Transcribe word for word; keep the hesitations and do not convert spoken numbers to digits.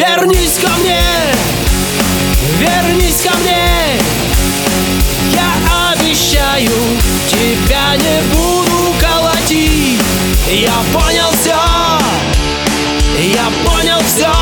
Вернись ко мне, вернись ко мне. Я обещаю, тебя не буду колотить. Я понял все, я понял все.